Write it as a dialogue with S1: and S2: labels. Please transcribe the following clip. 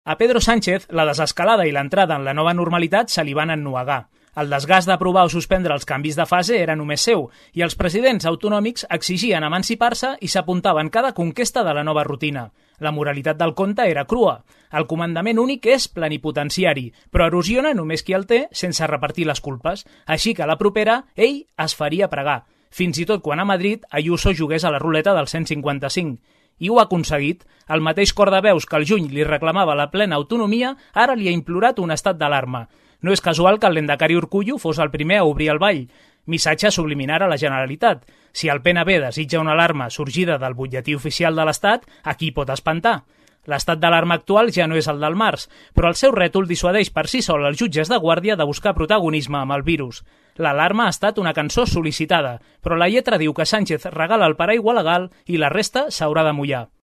S1: A Pedro Sánchez, la desescalada i l'entrada en la nova normalitat se li van ennuegar. El desgast d'aprovar o suspendre els canvis de fase era només seu i els presidents autonòmics exigien emancipar-se i s'apuntaven cada conquesta de la nova rutina. La moralitat del conte era crua. El comandament únic és plenipotenciari, però erosiona només qui el té sense repartir les culpes, així que a la propera ell es faria pregar, fins i tot quan a Madrid Ayuso jugués a la ruleta del 155. I ho ha aconseguit. El mateix cor de veus que al juny li reclamava la plena autonomia ara li ha implorat un estat d'alarma. No és casual que el Lehendakari Urkullu fos el primer a obrir el ball. Missatge subliminar a la Generalitat. Si el PNB desitja una alarma sorgida del butlletí oficial de l'Estat, a qui pot espantar? L'estat d'alarma actual ja no és el del març, però el seu rètol dissuadeix per si sol els jutges de guàrdia de buscar protagonisme amb el virus. L'alarma ha estat una cançó sol·licitada, però la lletra diu que Sánchez regala el paraigua legal i la resta s'haurà de mullar.